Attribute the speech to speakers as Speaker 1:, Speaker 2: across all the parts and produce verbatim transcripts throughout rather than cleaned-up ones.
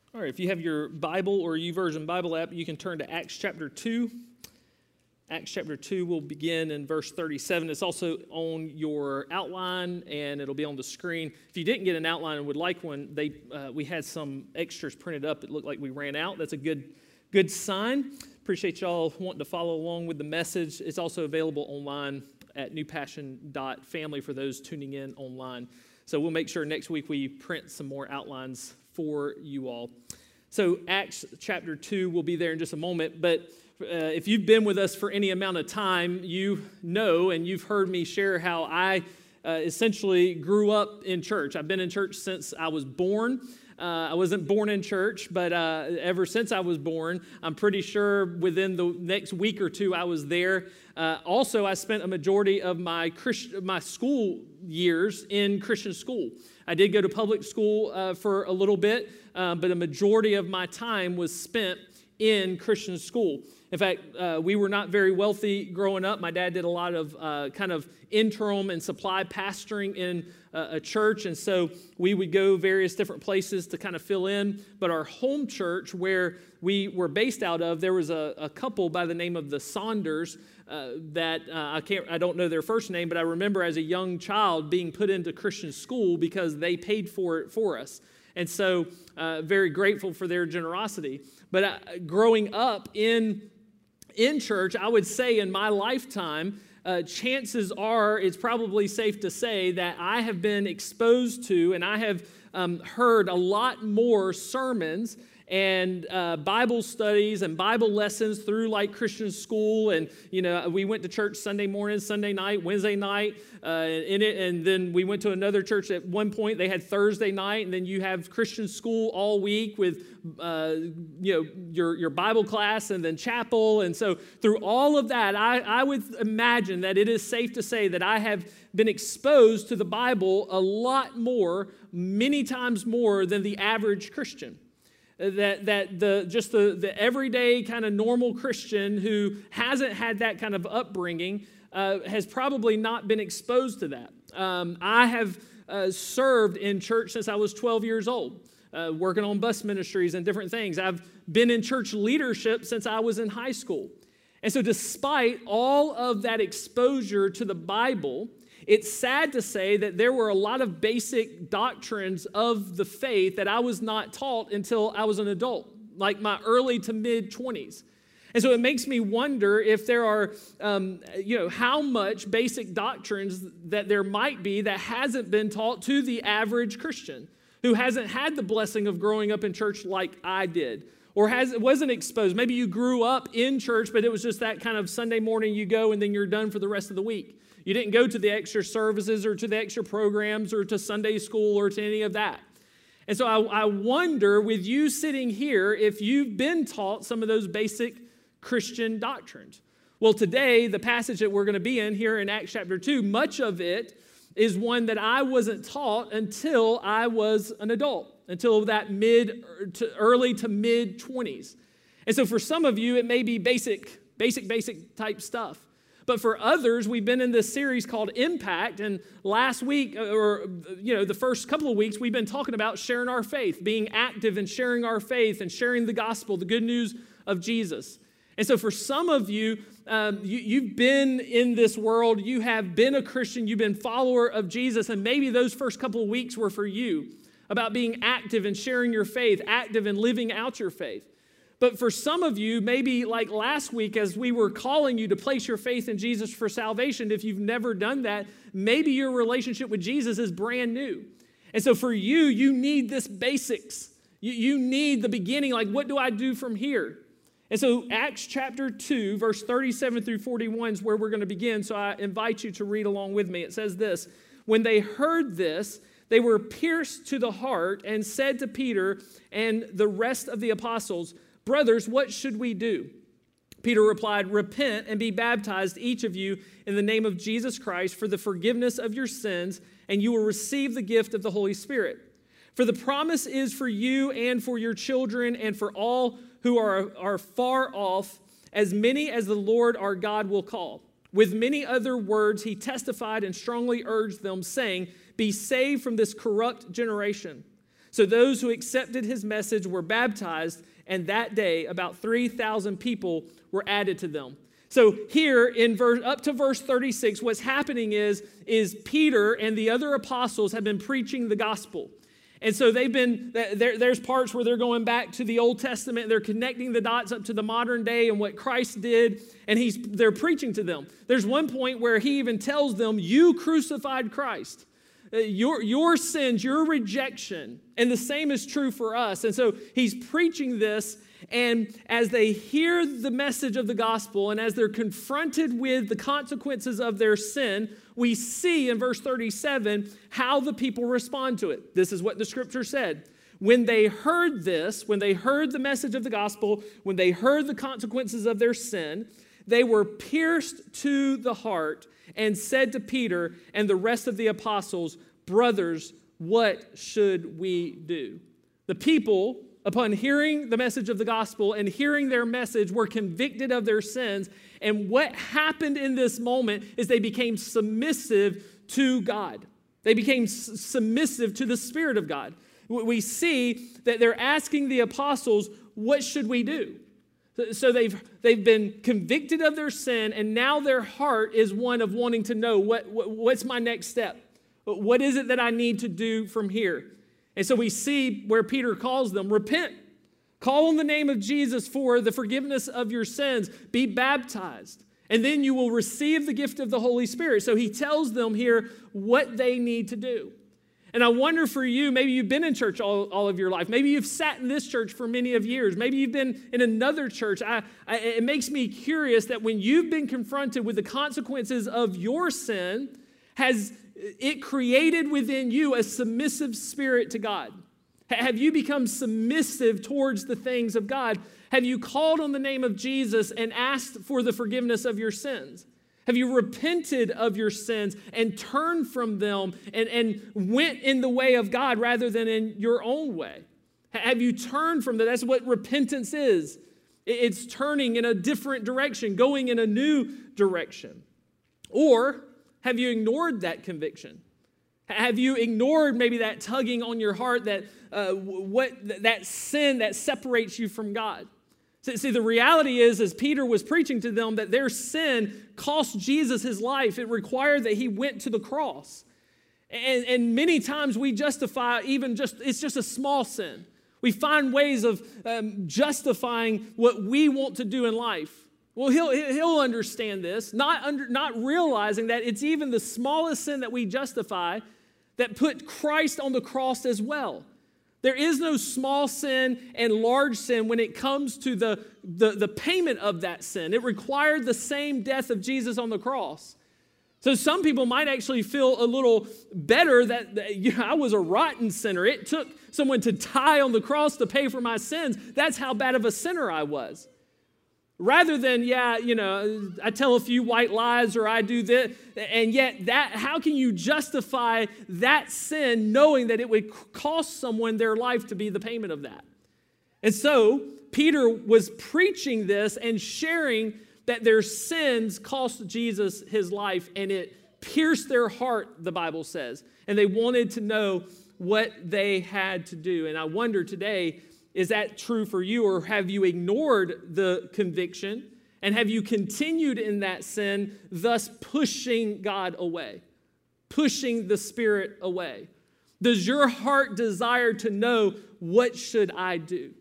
Speaker 1: All right, if you have your Bible or YouVersion Bible app, you can turn to Acts chapter two. Acts chapter two will begin in verse thirty-seven. It's also on your outline, and it'll be on the screen. If you didn't get an outline and would like one, they uh, we had some extras printed up. It looked like we ran out. That's a good, good sign. Appreciate y'all wanting to follow along with the message. It's also available online at new passion dot family for those tuning in online. So we'll make sure next week we print some more outlines for you all. So Acts chapter two will be there in just a moment, but uh, if you've been with us for any amount of time, you know and you've heard me share how I uh, essentially grew up in church. I've been in church since I was born. Uh, I wasn't born in church, but uh, ever since I was born, I'm pretty sure within the next week or two I was there. Uh, also, I spent a majority of my Christ- my school years in Christian school. I did go to public school uh, for a little bit, uh, but a majority of my time was spent in Christian school. In fact, uh, we were not very wealthy growing up. My dad did a lot of uh, kind of interim and supply pastoring in uh, a church, and so we would go various different places to kind of fill in. But our home church, where we were based out of, there was a, a couple by the name of the Saunders uh, that uh, I can't, I don't know their first name, but I remember as a young child being put into Christian school because they paid for it for us. And so uh, very grateful for their generosity. But uh, growing up in in church, I would say in my lifetime, uh, chances are it's probably safe to say that I have been exposed to and I have um, heard a lot more sermons and uh, Bible studies and Bible lessons through like Christian school. And, you know, we went to church Sunday morning, Sunday night, Wednesday night, uh, in it, and then we went to another church at one point. They had Thursday night, and then you have Christian school all week with, uh, you know, your, your Bible class and then chapel. And so through all of that, I, I would imagine that it is safe to say that I have been exposed to the Bible a lot more, many times more than the average Christian. That that the just the, the everyday kind of normal Christian who hasn't had that kind of upbringing uh, has probably not been exposed to that. Um, I have uh, served in church since I was twelve years old, uh, working on bus ministries and different things. I've been in church leadership since I was in high school. And so despite all of that exposure to the Bible, it's sad to say that there were a lot of basic doctrines of the faith that I was not taught until I was an adult, like my early to mid-twenties. And so it makes me wonder if there are, um, you know, how much basic doctrines that there might be that hasn't been taught to the average Christian who hasn't had the blessing of growing up in church like I did. Or has, wasn't exposed. Maybe you grew up in church, but it was just that kind of Sunday morning you go and then you're done for the rest of the week. You didn't go to the extra services or to the extra programs or to Sunday school or to any of that. And so I, I wonder with you sitting here if you've been taught some of those basic Christian doctrines. Well, today, the passage that we're going to be in here in Acts chapter two, much of it is one that I wasn't taught until I was an adult, until that mid to early to mid-twenties. And so for some of you, it may be basic, basic, basic type stuff. But for others, we've been in this series called Impact, and last week, or you know, the first couple of weeks, we've been talking about sharing our faith, being active in sharing our faith and sharing the gospel, the good news of Jesus. And so for some of you, um, you, you've been in this world, you have been a Christian, you've been a follower of Jesus, and maybe those first couple of weeks were for you, about being active in sharing your faith, active in living out your faith. But for some of you, maybe like last week as we were calling you to place your faith in Jesus for salvation, if you've never done that, maybe your relationship with Jesus is brand new. And so for you, you need this basics. You, you need the beginning, like what do I do from here? And so Acts chapter two, verse thirty-seven through forty-one is where we're going to begin. So I invite you to read along with me. It says this, when they heard this, they were pierced to the heart and said to Peter and the rest of the apostles, brothers, what should we do? Peter replied, repent and be baptized, each of you, in the name of Jesus Christ for the forgiveness of your sins, and you will receive the gift of the Holy Spirit. For the promise is for you and for your children and for all who are, are far off, as many as the Lord our God will call. With many other words, he testified and strongly urged them, saying, be saved from this corrupt generation. So those who accepted his message were baptized, and that day about three thousand people were added to them. So here in verse up to verse thirty-six, what's happening is, is Peter and the other apostles have been preaching the gospel. And so they've been, there, there's parts where they're going back to the Old Testament, they're connecting the dots up to the modern day and what Christ did, and he's they're preaching to them. There's one point where he even tells them, you crucified Christ. Your, your sins, your rejection, and the same is true for us. And so he's preaching this, and as they hear the message of the gospel, and as they're confronted with the consequences of their sin, we see in verse thirty-seven how the people respond to it. This is what the scripture said. When they heard this, when they heard the message of the gospel, when they heard the consequences of their sin, they were pierced to the heart and said to Peter and the rest of the apostles, brothers, what should we do? The people, upon hearing the message of the gospel and hearing their message, were convicted of their sins. And what happened in this moment is they became submissive to God. They became s- submissive to the Spirit of God. We see that they're asking the apostles, what should we do? So they've, they've been convicted of their sin, and now their heart is one of wanting to know, what, what what's my next step? What is it that I need to do from here? And so we see where Peter calls them, repent. Call on the name of Jesus for the forgiveness of your sins. Be baptized, and then you will receive the gift of the Holy Spirit. So he tells them here what they need to do. And I wonder for you, maybe you've been in church all, all of your life. Maybe you've sat in this church for many of years. Maybe you've been in another church. I, I, it makes me curious that when you've been confronted with the consequences of your sin, has it created within you a submissive spirit to God? Have you become submissive towards the things of God? Have you called on the name of Jesus and asked for the forgiveness of your sins? Have you repented of your sins and turned from them and, and went in the way of God rather than in your own way? Have you turned from that? That's what repentance is. It's turning in a different direction, going in a new direction. Or have you ignored that conviction? Have you ignored maybe that tugging on your heart, that uh, what that sin that separates you from God? See, the reality is, as Peter was preaching to them, that their sin cost Jesus his life. It required that he went to the cross. And, and many times we justify even just, it's just a small sin. We find ways of um, justifying what we want to do in life. Well, he'll, he'll understand this, not, under, not realizing that it's even the smallest sin that we justify that put Christ on the cross as well. There is no small sin and large sin when it comes to the, the, the payment of that sin. It required the same death of Jesus on the cross. So some people might actually feel a little better that, that you know, I was a rotten sinner. It took someone to die on the cross to pay for my sins. That's how bad of a sinner I was. Rather than, yeah, you know, I tell a few white lies or I do this, and yet that, how can you justify that sin knowing that it would cost someone their life to be the payment of that? And so Peter was preaching this and sharing that their sins cost Jesus his life, and it pierced their heart, the Bible says, and they wanted to know what they had to do. And I wonder today, is that true for you, or have you ignored the conviction and have you continued in that sin, thus pushing God away, pushing the Spirit away? Does your heart desire to know, what should I do?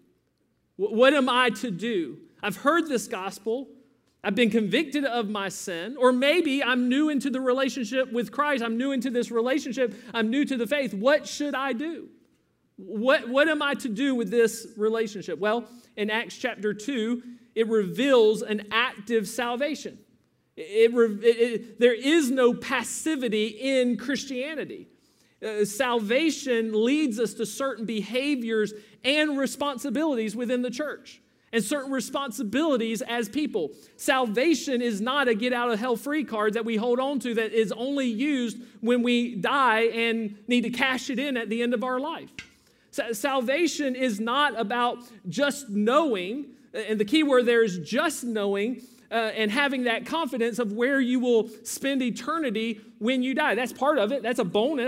Speaker 1: What am I to do? I've heard this gospel. I've been convicted of my sin, or maybe I'm new into the relationship with Christ. I'm new into this relationship. I'm new to the faith. What should I do? What, what am I to do with this relationship? Well, in Acts chapter two, it reveals an active salvation. It, it, it, there is no passivity in Christianity. Uh, salvation leads us to certain behaviors and responsibilities within the church, and certain responsibilities as people. Salvation is not a get-out-of-hell-free card that we hold on to that is only used when we die and need to cash it in at the end of our life. Salvation is not about just knowing, and the key word there is just knowing, uh, and having that confidence of where you will spend eternity when you die. That's part of it. That's a bonus.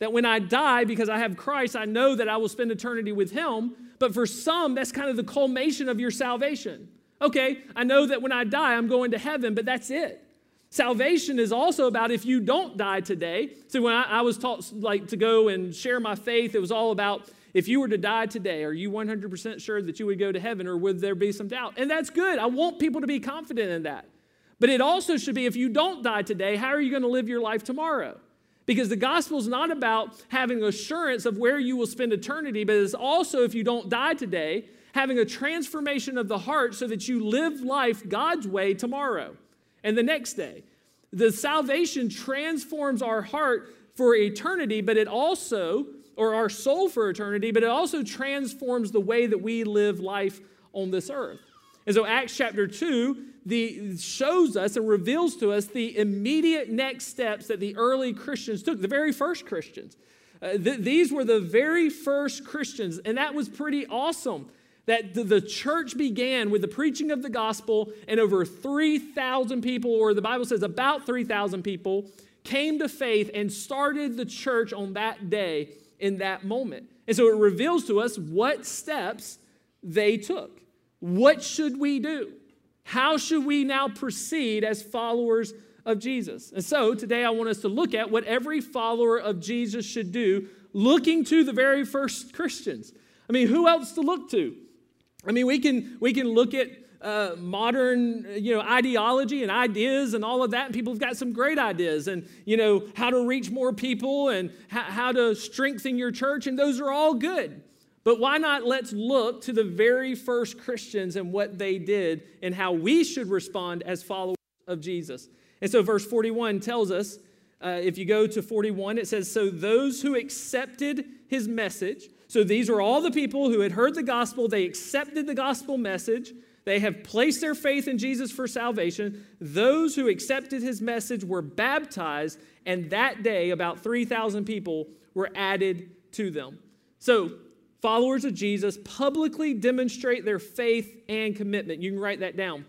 Speaker 1: That when I die, because I have Christ, I know that I will spend eternity with him. But for some, that's kind of the culmination of your salvation. Okay, I know that when I die, I'm going to heaven, but that's it. Salvation is also about if you don't die today. So when I, I was taught like to go and share my faith, it was all about if you were to die today, are you one hundred percent sure that you would go to heaven, or would there be some doubt? And that's good. I want people to be confident in that. But it also should be if you don't die today, how are you going to live your life tomorrow? Because the gospel is not about having assurance of where you will spend eternity, but it's also, if you don't die today, having a transformation of the heart so that you live life God's way tomorrow and the next day. The salvation transforms our heart for eternity, but it also, or our soul for eternity, but it also transforms the way that we live life on this earth. And so Acts chapter two the, shows us and reveals to us the immediate next steps that the early Christians took, the very first Christians. Uh, th- these were the very first Christians, and that was pretty awesome. That the, the church began with the preaching of the gospel, and over three thousand people, or the Bible says about three thousand people, came to faith and started the church on that day in that moment. And so it reveals to us what steps they took. What should we do? How should we now proceed as followers of Jesus? And so today I want us to look at what every follower of Jesus should do, looking to the very first Christians. I mean, who else to look to? I mean, we can we can look at uh, modern, you know, ideology and ideas and all of that, and people have got some great ideas, and you know how to reach more people and ha- how to strengthen your church, and those are all good. But why not let's look to the very first Christians and what they did and how we should respond as followers of Jesus. And so verse forty-one tells us, uh, if you go to forty-one, it says, so those who accepted his message, so these were all the people who had heard the gospel, they accepted the gospel message, they have placed their faith in Jesus for salvation. Those who accepted his message were baptized, and that day about three thousand people were added to them. So followers of Jesus publicly demonstrate their faith and commitment. You can write that down.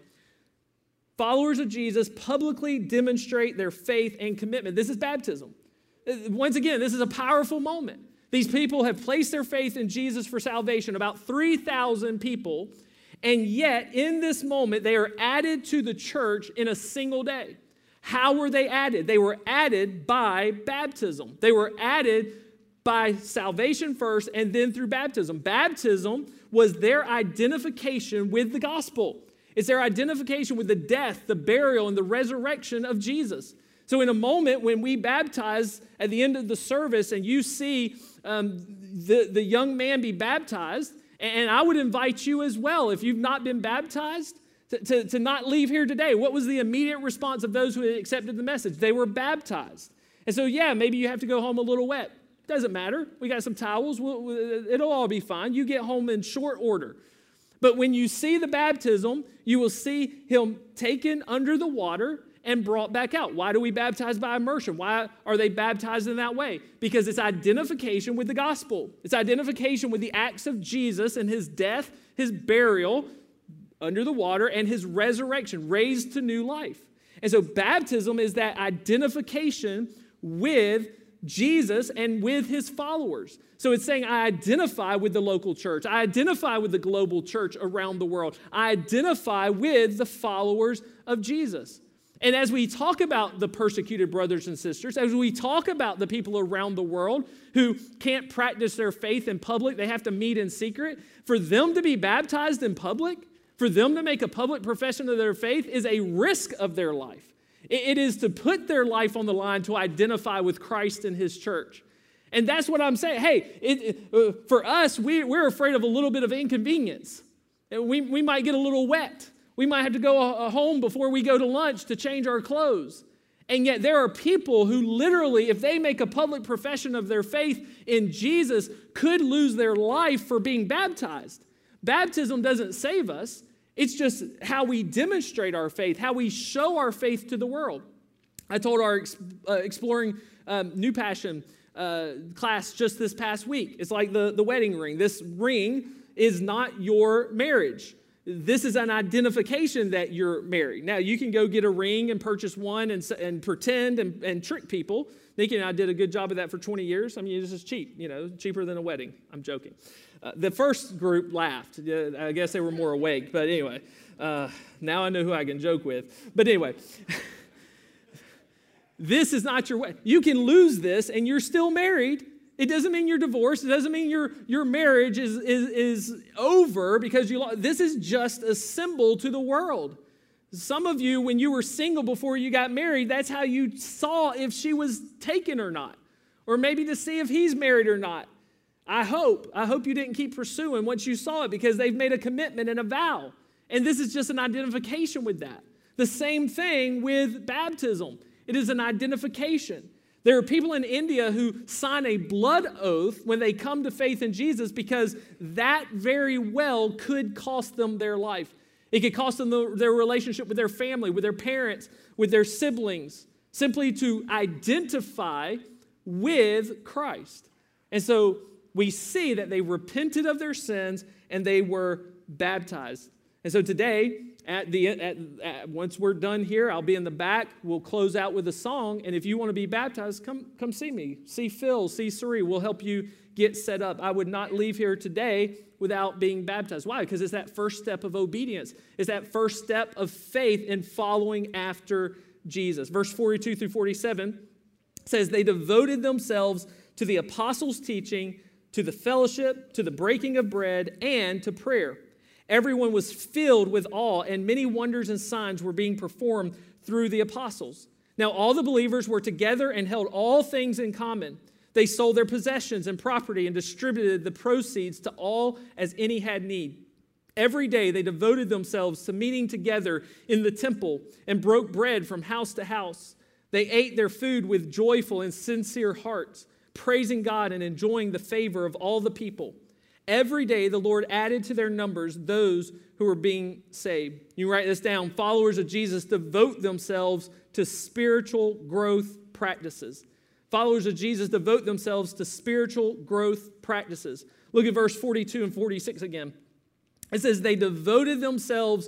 Speaker 1: Followers of Jesus publicly demonstrate their faith and commitment. This is baptism. Once again, this is a powerful moment. These people have placed their faith in Jesus for salvation, about three thousand people, and yet in this moment they are added to the church in a single day. How were they added? They were added by baptism. They were added by salvation first and then through baptism. Baptism was their identification with the gospel. It's their identification with the death, the burial, and the resurrection of Jesus. So in a moment when we baptize at the end of the service and you see um, the, the young man be baptized, and I would invite you as well, if you've not been baptized, to, to, to not leave here today. What was the immediate response of those who had accepted the message? They were baptized. And so yeah, maybe you have to go home a little wet. Doesn't matter. We got some towels. We'll, it'll all be fine. You get home in short order. But when you see the baptism, you will see him taken under the water and brought back out. Why do we baptize by immersion? Why are they baptized in that way? Because it's identification with the gospel. It's identification with the acts of Jesus and his death, his burial under the water, and his resurrection, raised to new life. And so baptism is that identification with Jesus and with his followers. So it's saying I identify with the local church. I identify with the global church around the world. I identify with the followers of Jesus. And as we talk about the persecuted brothers and sisters, as we talk about the people around the world who can't practice their faith in public, they have to meet in secret, for them to be baptized in public, for them to make a public profession of their faith is a risk of their life. It is to put their life on the line to identify with Christ and his church. And that's what I'm saying. Hey, it, it, uh, for us, we, we're afraid of a little bit of inconvenience. We, we might get a little wet. We might have to go uh, home before we go to lunch to change our clothes. And yet there are people who literally, if they make a public profession of their faith in Jesus, could lose their life for being baptized. Baptism doesn't save us. It's just how we demonstrate our faith, how we show our faith to the world. I told our uh, Exploring um, New Passion uh, class just this past week. It's like the, the wedding ring. This ring is not your marriage. This is an identification that you're married. Now, you can go get a ring and purchase one and, and pretend and, and trick people. Nikki and I did a good job of that for twenty years. I mean, this is cheap, you know, cheaper than a wedding. I'm joking. Uh, the first group laughed. Uh, I guess they were more awake. But anyway, uh, now I know who I can joke with. But anyway, this is not your way. You can lose this and you're still married. It doesn't mean you're divorced. It doesn't mean your, your marriage is, is, is over because you lost. This is just a symbol to the world. Some of you, when you were single before you got married, that's how you saw if she was taken or not. Or maybe to see if he's married or not. I hope. I hope you didn't keep pursuing once you saw it because they've made a commitment and a vow. And this is just an identification with that. The same thing with baptism. It is an identification. There are people in India who sign a blood oath when they come to faith in Jesus because that very well could cost them their life. It could cost them the, their relationship with their family, with their parents, with their siblings, simply to identify with Christ. And so we see that they repented of their sins and they were baptized. And so today, At the at, at, once we're done here, I'll be in the back. We'll close out with a song. And if you want to be baptized, come, come see me. See Phil, see Suri. We'll help you get set up. I would not leave here today without being baptized. Why? Because it's that first step of obedience. It's that first step of faith in following after Jesus. Verse forty-two through forty-seven says, they devoted themselves to the apostles' teaching, to the fellowship, to the breaking of bread, and to prayer. Everyone was filled with awe, and many wonders and signs were being performed through the apostles. Now, all the believers were together and held all things in common. They sold their possessions and property and distributed the proceeds to all as any had need. Every day they devoted themselves to meeting together in the temple and broke bread from house to house. They ate their food with joyful and sincere hearts, praising God and enjoying the favor of all the people. Every day the Lord added to their numbers those who were being saved. You write this down. Followers of Jesus devote themselves to spiritual growth practices. Followers of Jesus devote themselves to spiritual growth practices. Look at verse forty-two and forty-six again. It says, they devoted themselves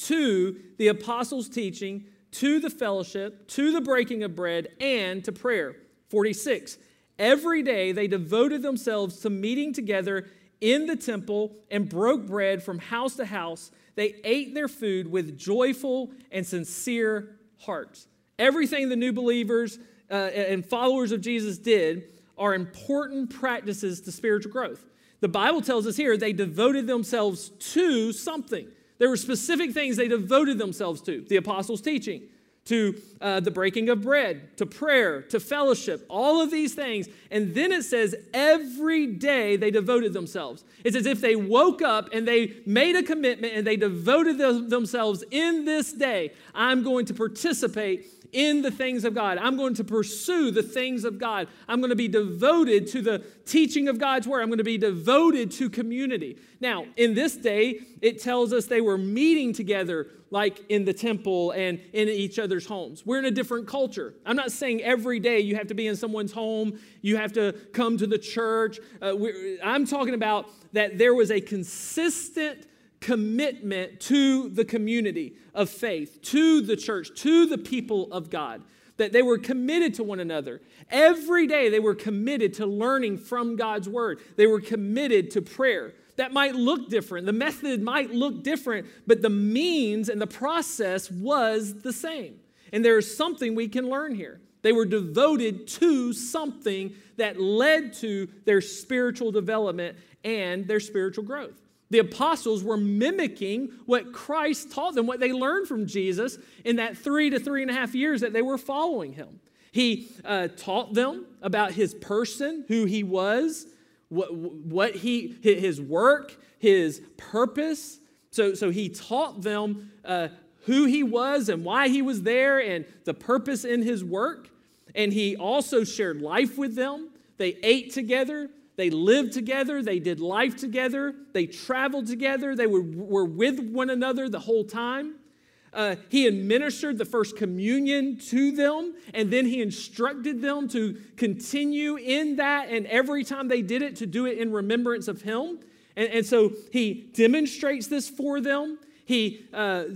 Speaker 1: to the apostles' teaching, to the fellowship, to the breaking of bread, and to prayer. forty-six. Every day they devoted themselves to meeting together in the temple and broke bread from house to house. They ate their food with joyful and sincere hearts. Everything the new believers uh, and followers of Jesus did are important practices to spiritual growth. The Bible tells us here they devoted themselves to something. There were specific things they devoted themselves to. The apostles' teaching, to uh, the breaking of bread, to prayer, to fellowship, all of these things. And then it says every day they devoted themselves. It's as if they woke up and they made a commitment and they devoted them, themselves in this day. I'm going to participate in the things of God. I'm going to pursue the things of God. I'm going to be devoted to the teaching of God's word. I'm going to be devoted to community. Now, in this day, it tells us they were meeting together like in the temple and in each other's homes. We're in a different culture. I'm not saying every day you have to be in someone's home, you have to come to the church. Uh, I'm talking about that there was a consistent commitment to the community of faith, to the church, to the people of God, that they were committed to one another. Every day they were committed to learning from God's word. They were committed to prayer. That might look different. The method might look different, but the means and the process was the same. And there is something we can learn here. They were devoted to something that led to their spiritual development and their spiritual growth. The apostles were mimicking what Christ taught them, what they learned from Jesus in that three to three and a half years that they were following him. He uh, taught them about his person, who he was, what, what he, his work, his purpose. So, so he taught them uh, who he was and why he was there and the purpose in his work. And he also shared life with them. They ate together. They lived together. They did life together. They traveled together. They were, were with one another the whole time. Uh, he administered the first communion to them, and then he instructed them to continue in that, and every time they did it, to do it in remembrance of him. And, and so he demonstrates this for them. He uh,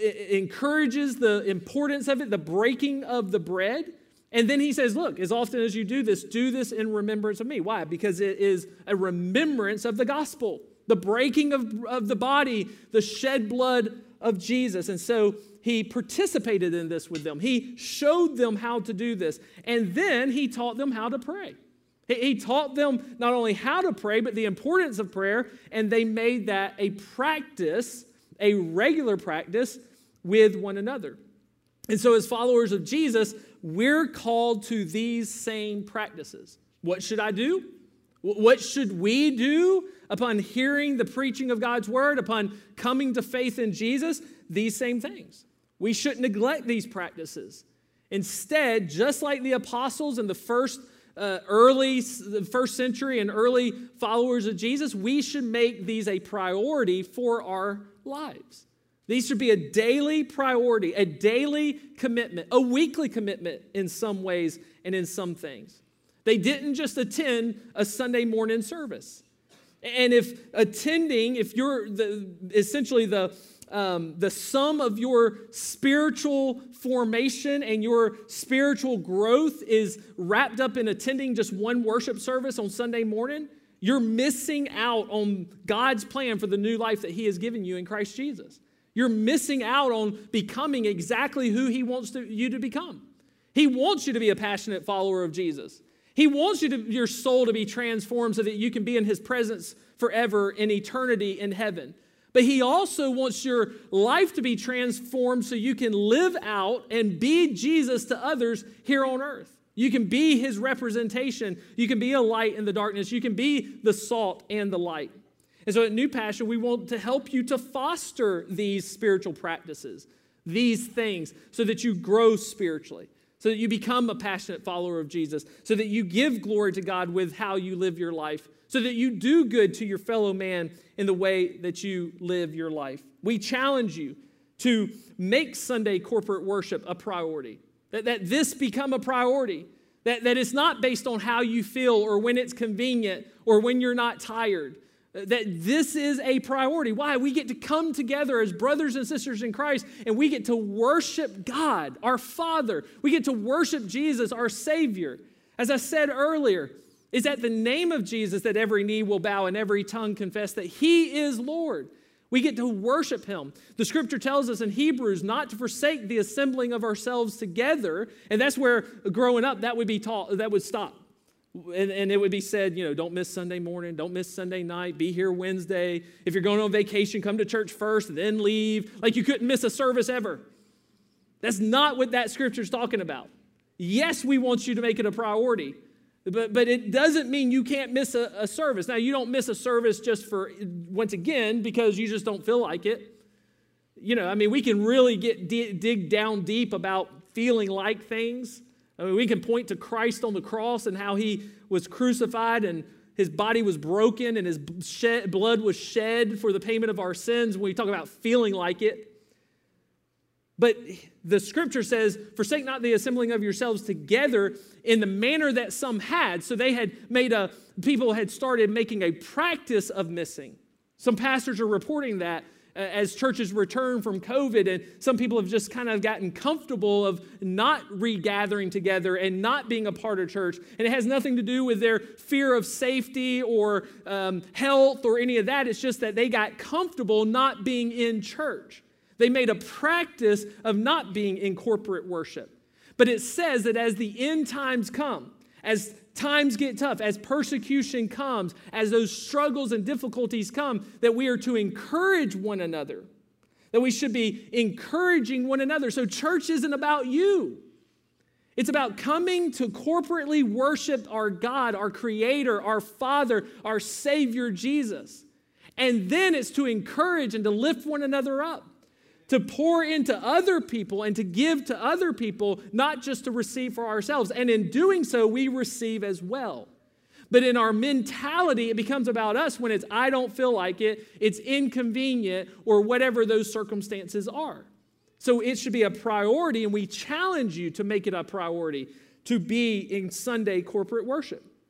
Speaker 1: encourages the importance of it, the breaking of the bread. And then he says, look, as often as you do this, do this in remembrance of me. Why? Because it is a remembrance of the gospel, the breaking of, of the body, the shed blood of Jesus. And so he participated in this with them. He showed them how to do this. And then he taught them how to pray. He, he taught them not only how to pray, but the importance of prayer. And they made that a practice, a regular practice with one another. And so as followers of Jesus, we're called to these same practices. What should I do? What should we do upon hearing the preaching of God's word, upon coming to faith in Jesus? These same things. We shouldn't neglect these practices. Instead, just like the apostles in the first uh, early, the first century and early followers of Jesus, we should make these a priority for our lives. These should be a daily priority, a daily commitment, a weekly commitment in some ways and in some things. They didn't just attend a Sunday morning service. And if attending, if you're the, essentially the, um, the sum of your spiritual formation and your spiritual growth is wrapped up in attending just one worship service on Sunday morning, you're missing out on God's plan for the new life that He has given you in Christ Jesus. You're missing out on becoming exactly who He wants to, you to become. He wants you to be a passionate follower of Jesus. He wants you to, your soul to be transformed so that you can be in His presence forever in eternity in heaven. But He also wants your life to be transformed so you can live out and be Jesus to others here on earth. You can be His representation. You can be a light in the darkness. You can be the salt and the light. And so at New Passion, we want to help you to foster these spiritual practices, these things, so that you grow spiritually, so that you become a passionate follower of Jesus, so that you give glory to God with how you live your life, so that you do good to your fellow man in the way that you live your life. We challenge you to make Sunday corporate worship a priority, that, that this become a priority, that, that it's not based on how you feel or when it's convenient or when you're not tired. That this is a priority. Why? We get to come together as brothers and sisters in Christ, and we get to worship God, our Father. We get to worship Jesus, our Savior. As I said earlier, it's at the name of Jesus that every knee will bow and every tongue confess that He is Lord. We get to worship Him. The Scripture tells us in Hebrews not to forsake the assembling of ourselves together, and that's where growing up that would be taught, that would stop. And, and it would be said, you know, don't miss Sunday morning, don't miss Sunday night, be here Wednesday. If you're going on vacation, come to church first, then leave. Like you couldn't miss a service ever. That's not what that scripture is talking about. Yes, we want you to make it a priority, but, but it doesn't mean you can't miss a, a service. Now, you don't miss a service just for, once again, because you just don't feel like it. You know, I mean, we can really get dig down deep about feeling like things. I mean, we can point to Christ on the cross and how He was crucified and His body was broken and His shed, blood was shed for the payment of our sins when we talk about feeling like it. But the Scripture says, forsake not the assembling of yourselves together in the manner that some had. So they had made a, people had started making a practice of missing. Some pastors are reporting that as churches return from COVID, and some people have just kind of gotten comfortable of not regathering together and not being a part of church. And it has nothing to do with their fear of safety or um, health or any of that. It's just that they got comfortable not being in church. They made a practice of not being in corporate worship. But it says that as the end times come, as times get tough, as persecution comes, as those struggles and difficulties come, that we are to encourage one another, that we should be encouraging one another. So church isn't about you. It's about coming to corporately worship our God, our Creator, our Father, our Savior, Jesus. And then it's to encourage and to lift one another up, to pour into other people and to give to other people, not just to receive for ourselves. And in doing so, we receive as well. But in our mentality, it becomes about us when it's, I don't feel like it, it's inconvenient, or whatever those circumstances are. So it should be a priority, and we challenge you to make it a priority to be in Sunday corporate worship.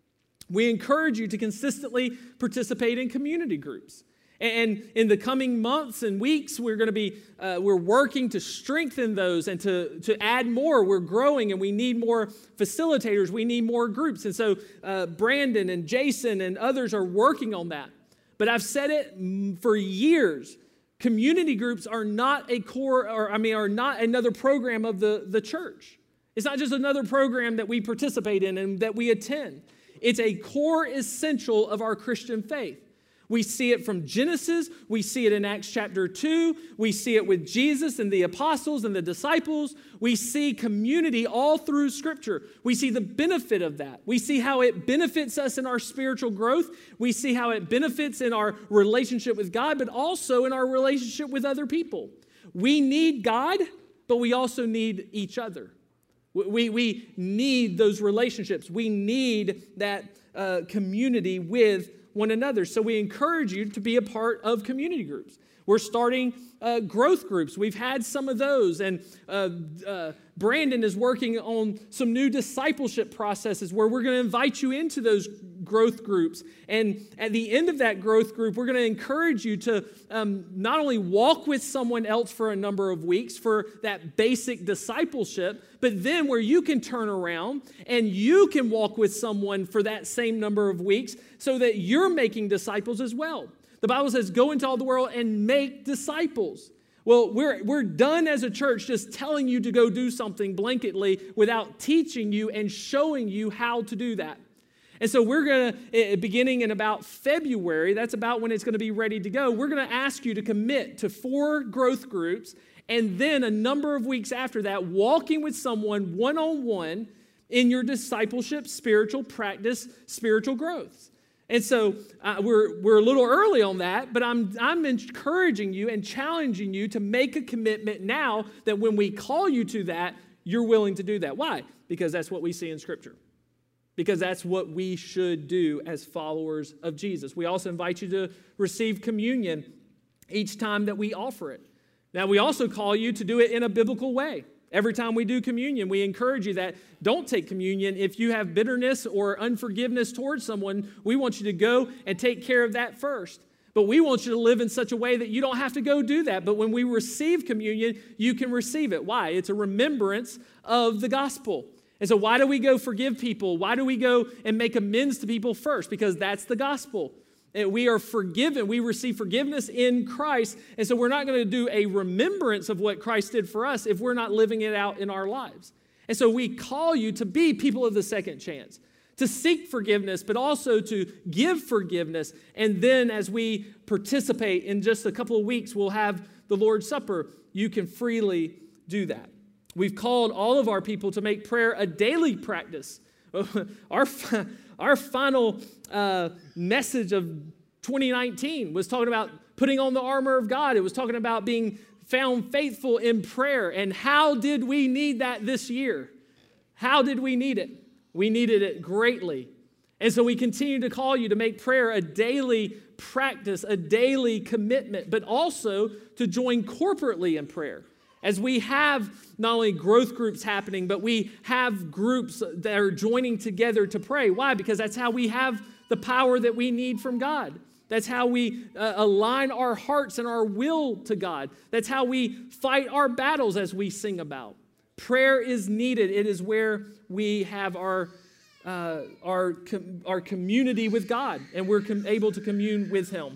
Speaker 1: We encourage you to consistently participate in community groups. And in the coming months and weeks, we're going to be, uh, we're working to strengthen those and to, to add more. We're growing and we need more facilitators. We need more groups. And so uh, Brandon and Jason and others are working on that. But I've said it for years. Community groups are not a core, or I mean, are not another program of the, the church. It's not just another program that we participate in and that we attend. It's a core essential of our Christian faith. We see it from Genesis. We see it in Acts chapter two. We see it with Jesus and the apostles and the disciples. We see community all through Scripture. We see the benefit of that. We see how it benefits us in our spiritual growth. We see how it benefits in our relationship with God, but also in our relationship with other people. We need God, but we also need each other. We, we need those relationships. We need that uh, community with one another. So we encourage you to be a part of community groups. We're starting uh, growth groups. We've had some of those, and uh, uh, Brandon is working on some new discipleship processes where we're going to invite you into those growth groups. And at the end of that growth group, we're going to encourage you to um, not only walk with someone else for a number of weeks for that basic discipleship, but then where you can turn around and you can walk with someone for that same number of weeks so that you're making disciples as well. The Bible says, go into all the world and make disciples. Well, we're, we're done as a church just telling you to go do something blanketly without teaching you and showing you how to do that. And so we're going to, beginning in about February, that's about when it's going to be ready to go, we're going to ask you to commit to four growth groups, and then a number of weeks after that, walking with someone one-on-one in your discipleship, spiritual practice, spiritual growth. And so uh, we're we're a little early on that, but I'm I'm encouraging you and challenging you to make a commitment now that when we call you to that, you're willing to do that. Why? Because that's what we see in Scripture. Because that's what we should do as followers of Jesus. We also invite you to receive communion each time that we offer it. Now, we also call you to do it in a biblical way. Every time we do communion, we encourage you that don't take communion if you have bitterness or unforgiveness towards someone. We want you to go and take care of that first. But we want you to live in such a way that you don't have to go do that. But when we receive communion, you can receive it. Why? It's a remembrance of the gospel. And so why do we go forgive people? Why do we go and make amends to people first? Because that's the gospel. And we are forgiven. We receive forgiveness in Christ. And so we're not going to do a remembrance of what Christ did for us if we're not living it out in our lives. And so we call you to be people of the second chance, to seek forgiveness, but also to give forgiveness. And then as we participate in just a couple of weeks, we'll have the Lord's Supper. You can freely do that. We've called all of our people to make prayer a daily practice. Our, our final uh, message of twenty nineteen was talking about putting on the armor of God. It was talking about being found faithful in prayer. And how did we need that this year? How did we need it? We needed it greatly. And so we continue to call you to make prayer a daily practice, a daily commitment, but also to join corporately in prayer. As we have not only growth groups happening, but we have groups that are joining together to pray. Why? Because that's how we have the power that we need from God. That's how we uh, align our hearts and our will to God. That's how we fight our battles as we sing about. Prayer is needed. It is where we have our, uh, our, com- our community with God, and we're com- able to commune with Him.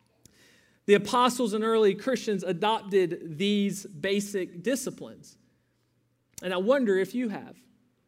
Speaker 1: The apostles and early Christians adopted these basic disciplines. And I wonder if you have.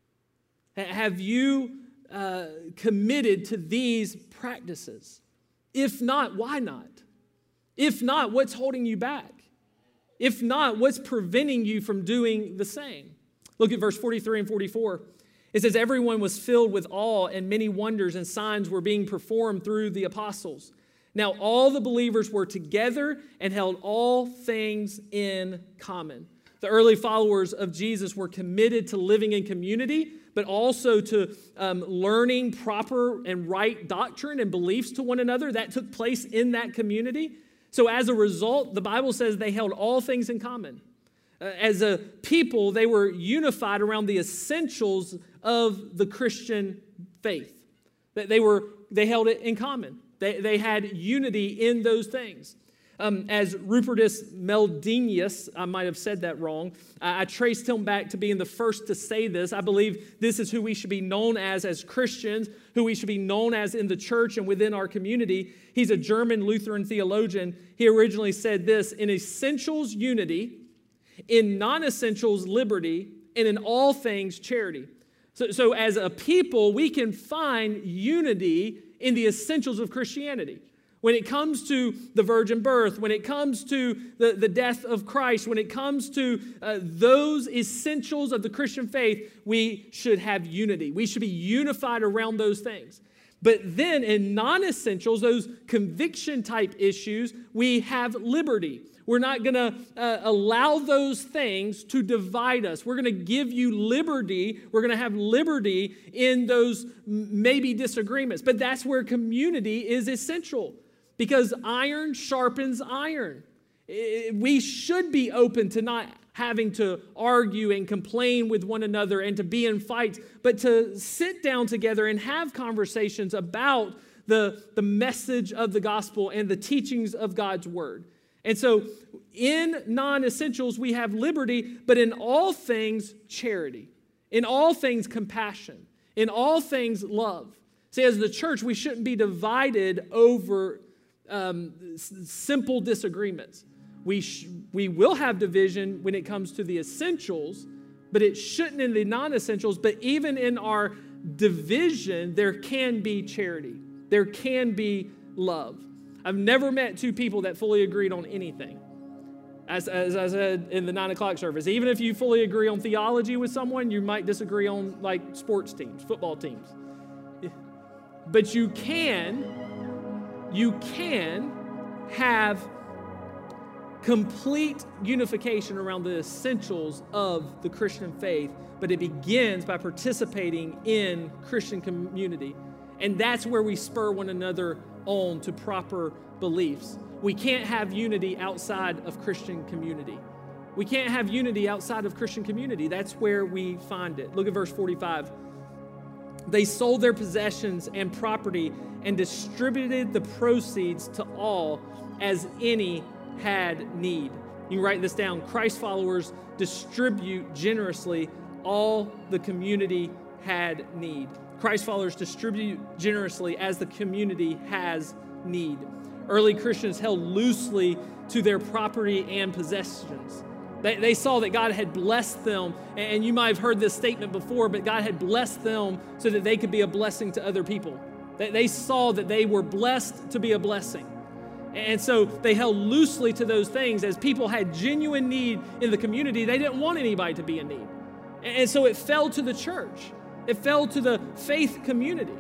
Speaker 1: Have you uh, committed to these practices? If not, why not? If not, what's holding you back? If not, what's preventing you from doing the same? Look at verse forty-three and forty-four. It says, everyone was filled with awe, and many wonders and signs were being performed through the apostles. Now all the believers were together and held all things in common. The early followers of Jesus were committed to living in community, but also to um, learning proper and right doctrine and beliefs to one another. That took place in that community. So as a result, the Bible says they held all things in common. Uh, as a people, they were unified around the essentials of the Christian faith. That they were, they held it in common. They, they had unity in those things. Um, as Rupertus Meldenius, I might have said that wrong, I, I traced him back to being the first to say this. I believe this is who we should be known as as Christians, who we should be known as in the church and within our community. He's a German Lutheran theologian. He originally said this: in essentials, unity; in non-essentials, liberty; and in all things, charity. So, so as a people, we can find unity in the essentials of Christianity. When it comes to the virgin birth, when it comes to the, the death of Christ, when it comes to uh, those essentials of the Christian faith, we should have unity. We should be unified around those things. But then in non-essentials, those conviction-type issues, we have liberty. We're not going to uh, allow those things to divide us. We're going to give you liberty. We're going to have liberty in those maybe disagreements. But that's where community is essential, because iron sharpens iron. We should be open to not having to argue and complain with one another and to be in fights, but to sit down together and have conversations about the, the message of the gospel and the teachings of God's word. And so in non-essentials, we have liberty, but in all things, charity. In all things, compassion. In all things, love. See, as the church, we shouldn't be divided over um, s- simple disagreements. We, sh- we will have division when it comes to the essentials, but it shouldn't in the non-essentials. But even in our division, there can be charity. There can be love. I've never met two people that fully agreed on anything. As, as I said in the nine o'clock service, even if you fully agree on theology with someone, you might disagree on like sports teams, football teams. But you can, you can have complete unification around the essentials of the Christian faith, but it begins by participating in Christian community. And that's where we spur one another on to proper beliefs. We can't have unity outside of Christian community. We can't have unity outside of Christian community. That's where we find it. Look at verse forty-five. They sold their possessions and property and distributed the proceeds to all as any had need. You can write this down. Christ followers distribute generously. All the community had need. Christ followers distribute generously as the community has need. Early Christians held loosely to their property and possessions. They, they saw that God had blessed them, and you might have heard this statement before, but God had blessed them so that they could be a blessing to other people. They, they saw that they were blessed to be a blessing. And so they held loosely to those things. As people had genuine need in the community, they didn't want anybody to be in need. And so it fell to the church. It fell to the faith community.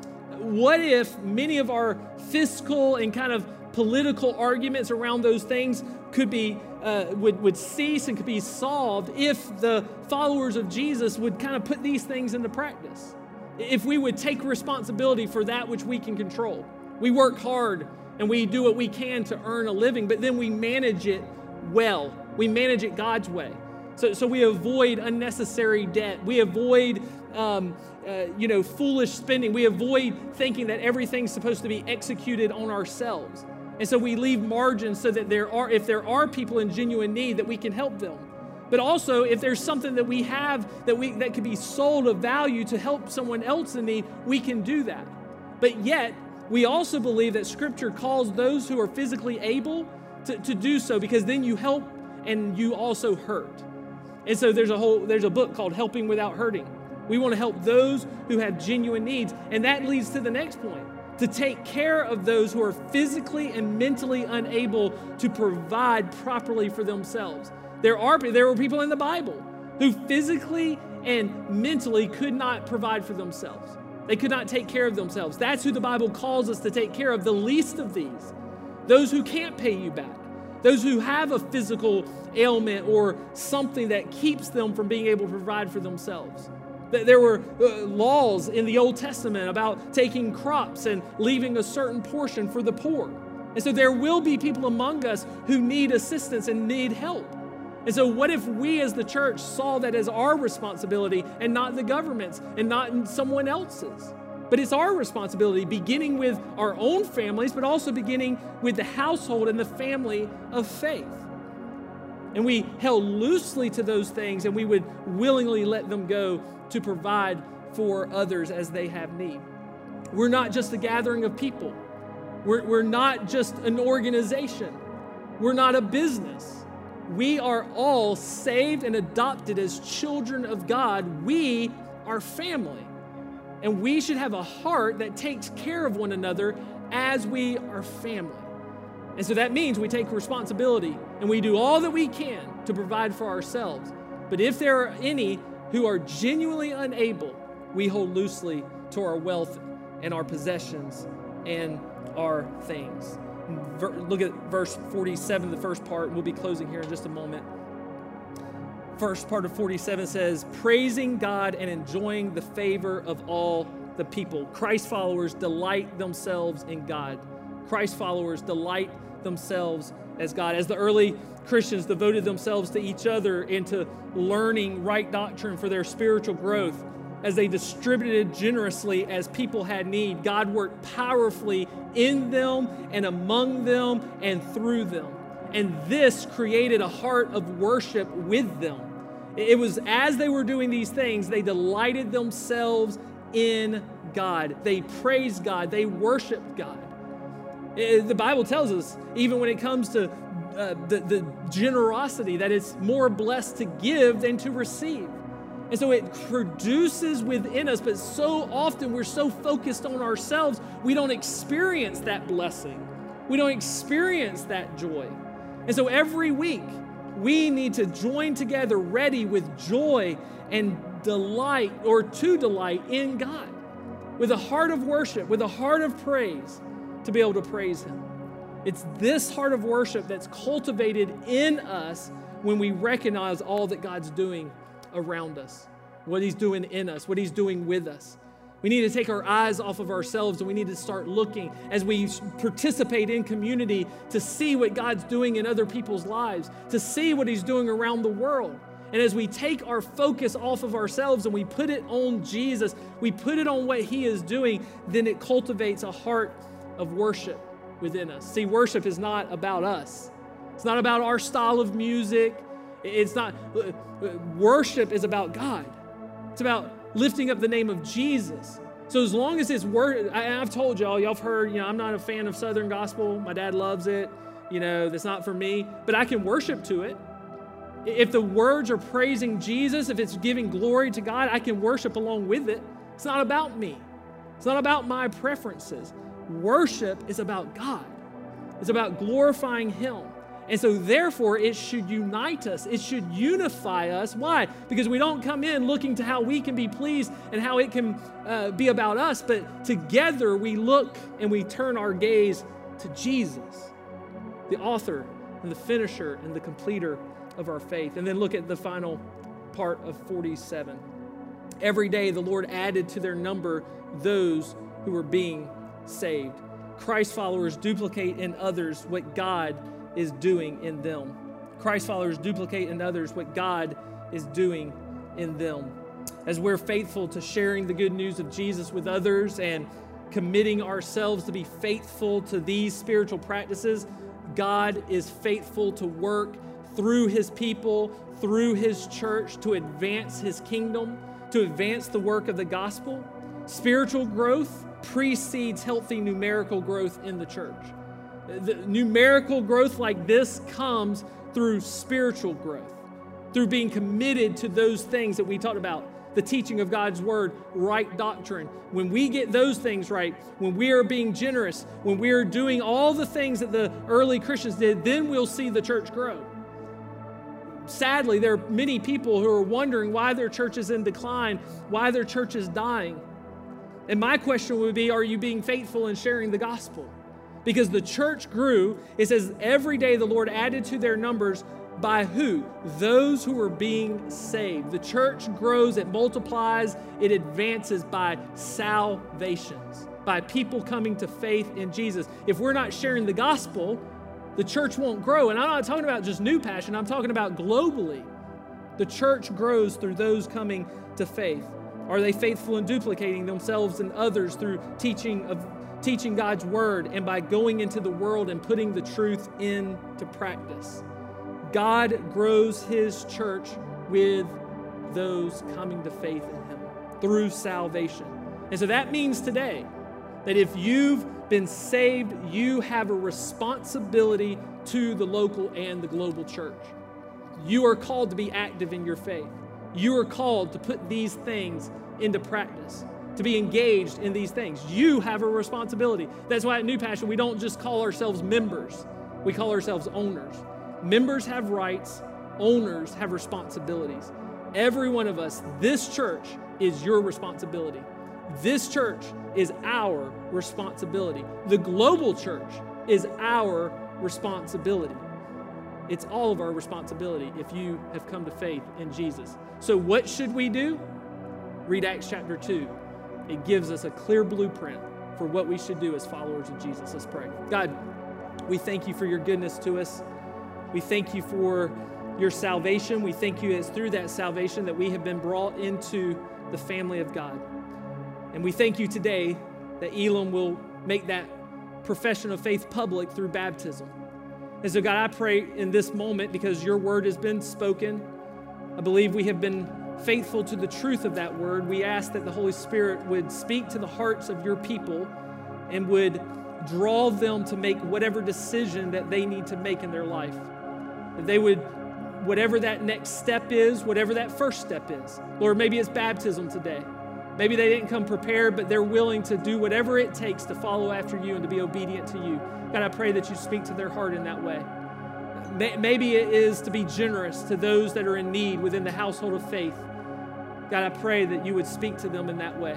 Speaker 1: What if many of our fiscal and kind of political arguments around those things could be uh, would, would cease and could be solved if the followers of Jesus would kind of put these things into practice? If we would take responsibility for that which we can control. We work hard and we do what we can to earn a living, but then we manage it well. We manage it God's way. So, so we avoid unnecessary debt. We avoid, um, uh, you know, foolish spending. We avoid thinking that everything's supposed to be executed on ourselves. And so we leave margins so that there are, if there are people in genuine need, that we can help them. But also, if there's something that we have that we that could be sold of value to help someone else in need, we can do that. But yet, we also believe that Scripture calls those who are physically able to, to do so, because then you help and you also hurt. And so there's a whole there's a book called Helping Without Hurting. We want to help those who have genuine needs. And that leads to the next point, to take care of those who are physically and mentally unable to provide properly for themselves. There are there were people in the Bible who physically and mentally could not provide for themselves. They could not take care of themselves. That's who the Bible calls us to take care of, the least of these. Those who can't pay you back. Those who have a physical ailment or something that keeps them from being able to provide for themselves. There were uh, laws in the Old Testament about taking crops and leaving a certain portion for the poor. And so there will be people among us who need assistance and need help. And so what if we as the church saw that as our responsibility and not the government's and not someone else's? But it's our responsibility, beginning with our own families, but also beginning with the household and the family of faith. And we held loosely to those things, and we would willingly let them go to provide for others as they have need. We're not just a gathering of people. We're, we're not just an organization. We're not a business. We are all saved and adopted as children of God. We are family. And we should have a heart that takes care of one another as we are family. And so that means we take responsibility and we do all that we can to provide for ourselves. But if there are any who are genuinely unable, we hold loosely to our wealth and our possessions and our things. Ver- look at verse forty-seven, the first part. We'll be closing here in just a moment. First part of forty-seven says, praising God and enjoying the favor of all the people. Christ followers delight themselves in God. Christ followers delight themselves as God. As the early Christians devoted themselves to each other and to learning right doctrine for their spiritual growth, as they distributed generously as people had need, God worked powerfully in them and among them and through them. And this created a heart of worship with them. It was as they were doing these things, they delighted themselves in God. They praised God. They worshiped God. It, the Bible tells us, even when it comes to uh, the, the generosity, that it's more blessed to give than to receive. And so it produces within us, but so often we're so focused on ourselves, we don't experience that blessing. We don't experience that joy. And so every week, we need to join together ready with joy and delight, or to delight in God, with a heart of worship, with a heart of praise, to be able to praise Him. It's this heart of worship that's cultivated in us when we recognize all that God's doing around us, what He's doing in us, what He's doing with us. We need to take our eyes off of ourselves, and we need to start looking as we participate in community to see what God's doing in other people's lives, to see what He's doing around the world. And as we take our focus off of ourselves and we put it on Jesus, we put it on what He is doing, then it cultivates a heart of worship within us. See, worship is not about us. It's not about our style of music. It's not, worship is about God. It's about lifting up the name of Jesus. So as long as it's word, I've told y'all, y'all have heard, you know, I'm not a fan of Southern gospel. My dad loves it. You know, that's not for me, but I can worship to it. If the words are praising Jesus, if it's giving glory to God, I can worship along with it. It's not about me. It's not about my preferences. Worship is about God. It's about glorifying Him. And so therefore, it should unite us. It should unify us. Why? Because we don't come in looking to how we can be pleased and how it can uh, be about us, but together we look and we turn our gaze to Jesus, the author and the finisher and the completer of our faith. And then look at the final part of forty-seven. Every day the Lord added to their number those who were being saved. Christ followers duplicate in others what God is doing in them. Christ followers duplicate in others what God is doing in them. As we're faithful to sharing the good news of Jesus with others and committing ourselves to be faithful to these spiritual practices, God is faithful to work through His people, through His church, to advance His kingdom, to advance the work of the gospel. Spiritual growth precedes healthy numerical growth in the church. The numerical growth like this comes through spiritual growth, through being committed to those things that we talked about, the teaching of God's word, right doctrine. When we get those things right, when we are being generous, when we are doing all the things that the early Christians did, then we'll see the church grow. Sadly, there are many people who are wondering why their church is in decline, why their church is dying. And my question would be, are you being faithful in sharing the gospel? Because the church grew, it says every day the Lord added to their numbers by who? Those who were being saved. The church grows, it multiplies, it advances by salvations, by people coming to faith in Jesus. If we're not sharing the gospel, the church won't grow. And I'm not talking about just New Passion, I'm talking about globally. The church grows through those coming to faith. Are they faithful in duplicating themselves and others through teaching of teaching God's word and by going into the world and putting the truth into practice? God grows his church with those coming to faith in him through salvation. And so that means today that if you've been saved, you have a responsibility to the local and the global church. You are called to be active in your faith. You are called to put these things into practice, to be engaged in these things. You have a responsibility. That's why at New Passion, we don't just call ourselves members. We call ourselves owners. Members have rights. Owners have responsibilities. Every one of us, this church is your responsibility. This church is our responsibility. The global church is our responsibility. It's all of our responsibility if you have come to faith in Jesus. So what should we do? Read Acts chapter two. It gives us a clear blueprint for what we should do as followers of Jesus. Let's pray. God, we thank you for your goodness to us. We thank you for your salvation. We thank you it's through that salvation that we have been brought into the family of God. And we thank you today that Elam will make that profession of faith public through baptism. And so, God, I pray in this moment, because your word has been spoken, I believe we have been faithful to the truth of that word. We ask that the Holy Spirit would speak to the hearts of your people and would draw them to make whatever decision that they need to make in their life. That they would, whatever that next step is, whatever that first step is. Lord, maybe it's baptism today. Maybe they didn't come prepared, but they're willing to do whatever it takes to follow after you and to be obedient to you. God, I pray that you speak to their heart in that way. Maybe it is to be generous to those that are in need within the household of faith. God, I pray that you would speak to them in that way.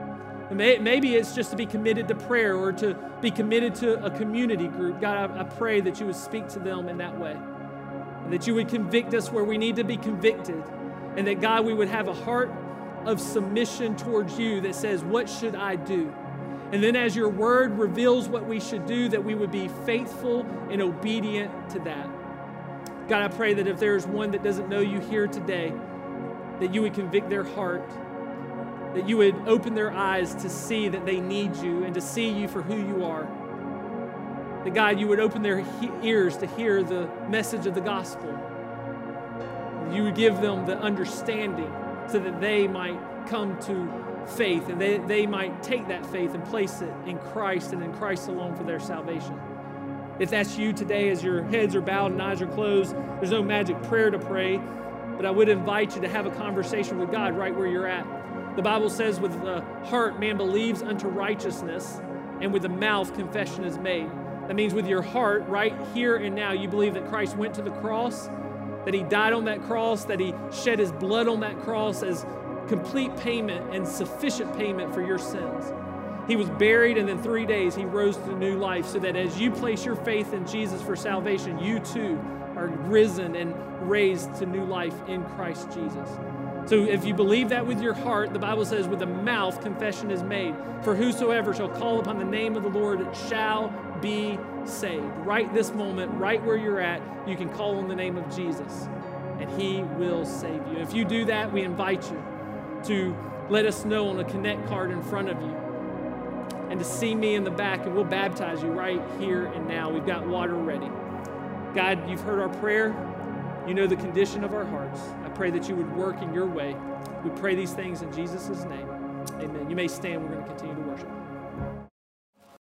Speaker 1: Maybe it's just to be committed to prayer or to be committed to a community group. God, I pray that you would speak to them in that way. And that you would convict us where we need to be convicted. And that, God, we would have a heart of submission towards you that says, what should I do? And then as your word reveals what we should do, that we would be faithful and obedient to that. God, I pray that if there's one that doesn't know you here today, that you would convict their heart, that you would open their eyes to see that they need you and to see you for who you are. That, God, you would open their he- ears to hear the message of the gospel. You would give them the understanding so that they might come to faith and they, they might take that faith and place it in Christ and in Christ alone for their salvation. If that's you today, as your heads are bowed and eyes are closed, there's no magic prayer to pray, but I would invite you to have a conversation with God right where you're at. The Bible says with the heart man believes unto righteousness, and with the mouth confession is made. That means with your heart, right here and now, you believe that Christ went to the cross, that he died on that cross, that he shed his blood on that cross as complete payment and sufficient payment for your sins. He was buried, and in three days he rose to new life, so that as you place your faith in Jesus for salvation, you too are risen and raised to new life in Christ Jesus. So if you believe that with your heart, the Bible says with the mouth confession is made. For whosoever shall call upon the name of the Lord shall be saved. Right this moment, right where you're at, you can call on the name of Jesus and he will save you. If you do that, we invite you to let us know on a connect card in front of you and to see me in the back, and we'll baptize you right here and now. We've got water ready. God, you've heard our prayer. You know the condition of our hearts. I pray that you would work in your way. We pray these things in Jesus' name. Amen. You may stand. We're going to continue to worship.